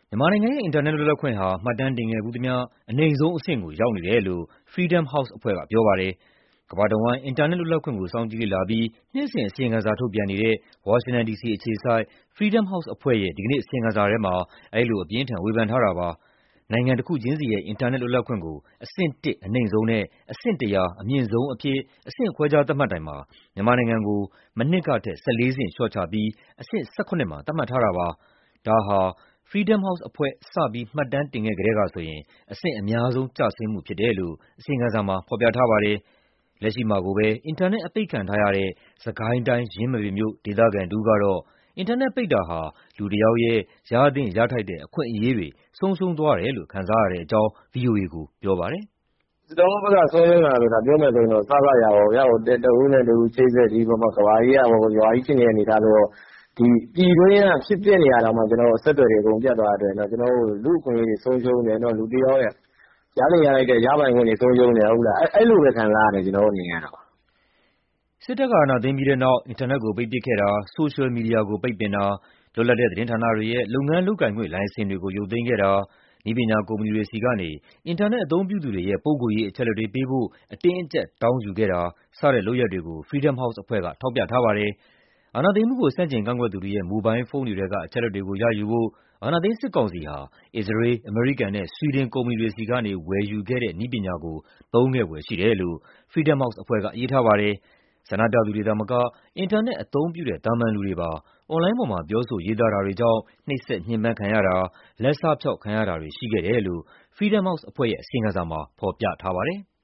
မြန်မာနိုင်ငံရဲ့အင်တာနက်လွတ်လပ်ခွင့်ဟာမှတ်တမ်းတင်ခဲ့ဖူးသမျှအနိမ့်ဆုံးအဆင့်ကိုရောက်နေတယ်လို့ Freedom House အဖွဲ့ကပြောပါတယ်။ကမ္ဘာတဝန်းအင်တာနက်လွတ်လပ်ခွင့်ကိုစောင့်ကြည့်လေ့လာပြီးနှစ်စဉ်အစီရင်ခံစာထုတ်ပြန်နေတဲ့ ဝါရှင်တန် ဒီစီအခြေစိုက် Freedom House အဖွဲ့ရဲ့ဒီကနေ့အစီရင်ခံစာထဲမှာအဲဒီလိုအပြင်းအထန်ဝေဖန်ထားတာပါ။နိုင်ငံတစ်ခုချင်းစီရဲ့အင်တာနက်လွတ်လပ်ခွင့်ကိုအဆင့် 1 အနိမ့်ဆုံးနဲ့အဆင့် 100 အမြင့်ဆုံးအဖြစ်အဆင့်ခွဲခြားသတ်မှတ်တိုင်မှာမြန်မာနိုင်ငံကိုမနှစ်ကထက်14 ဆင့်လျှော့ချပြီးအဆင့် 17 မှာသတ်မှတ်ထားတာပါ။ဒါဟာ Freedom House အဖွဲ့စပြီးမှတ်တမ်းတင်ခဲ့ကတည်းကဆိုရင်အဆင့်အများဆုံးကျဆင်းမှုဖြစ်တယ်လို့အစီရင်ခံစာမှာဖော်ပြထားပါတယ်။လက်ရှိမှာကိုပဲအင်တာနက်အပိတ်ခံထားရတဲ့စစ်ကိုင်းတိုင်းယင်းမာပင်မြို့ဒေသခံတစ်ဦးကတော့အင်တာနက်ပိတ်တာဟာလူတစ်ယောက်ရဲ့ရသင့်ရထိုက်တဲ့အခွင့်အရေးတွေဆုံးရှုံးသွားတယ်လို့ခံစားရတဲ့အကြောင်း VOA ကိုပြောပါတယ်။“ကျနော်တို့ဘက်ကဆုံးရှုံးတာဆိုတာပြောမယ်ဆိုရင်တော့အစစအရာပေါ့ဗျာတဦးနဲ့တဦးချိတ်ဆက်ပြီးကမ္ဘာကြီးဖြစ်နေတဲ့အနေအထားဆိုတော့ပြည်တွင်းကဖြစ်ပျက်နေတာတောင်မှကျနော်တို့အဆက်အသွယ်တွေအကုန်ပြတ်သွားတဲ့အတွက်ကျနော်တို့လူ့အခွင့်အရေးတွေဆုံးရှုံးတယ်။လူတစ်ယောက်ရဲ့ရသင့်ရထိုက်တဲ့ရပိုင်ခွင့်တွေဆုံးရှုံးတယ်ဟုတ်လား။အဲလိုပဲခံစားရတယ်ကျနော်တို့မြင်ရတာပါ။ ” စစ်တပ်ကအာဏာသိမ်းပြီးတဲ့နောက်အင်တာနက်ကိုပိတ်ပစ်ခဲ့တာ၊ဆိုရှယ်မီဒီယာကိုပိတ်ပင်တာ၊လွတ်လပ်တဲ့သတင်းဌာနတွေရဲ့လုပ်ငန်းလုပ်ကိုင်ခွင့်လိုင်စင်တွေကိုရုပ်သိမ်းခဲ့တာ၊နည်းပညာကုမ္ပဏီတွေဆီကနေအင်တာနက်အသုံးပြုသူတွေရဲ့ပုဂ္ဂိုလ်ရေးအချက်အလက်တွေပေးဖို့အတင်းအကျပ်တောင်းယူခဲ့တာစတဲ့လုပ်ရပ်တွေကို Freedom House အဖွဲ့ကထောက်ပြထားပါတယ်။အာဏာသိမ်းမှုကိုဆန့်ကျင်ကန့်ကွက်သူတွေရဲ့မိုဘိုင်းဖုန်းတွေထဲကအချက်အလက်တွေကိုရယူဖို့အာဏာသိမ်းစစ်ကောင်စီဟာအစ္စရေး၊အမေရိကန်နဲ့ဆွီဒင်ကုမ္ပဏီတွေဆီကနေဝယ်ယူခဲ့တဲ့နည်းပညာကိုသုံးခဲ့ဖွယ်ရှိတယ်လို့ Freedom House အဖွဲ့ကရေးထားပါတယ်။ဆန္ဒပြသူတွေသာမကအင်တာနက်အသုံးပြုတဲ့သာမန်လူတွေပါအွန်လိုင်းပေါ်မှာပြောဆိုရေးသားတာတွေကြောင့်နှိပ်စက်ညှဉ်းပန်းခံရတာ၊လက်စဖျောက်ခံရတာတွေရှိခဲ့တယ်လို့ Freedom House အဖွဲ့ရဲ့အစီရင်ခံစာမှာဖော်ပြထားပါတယ်။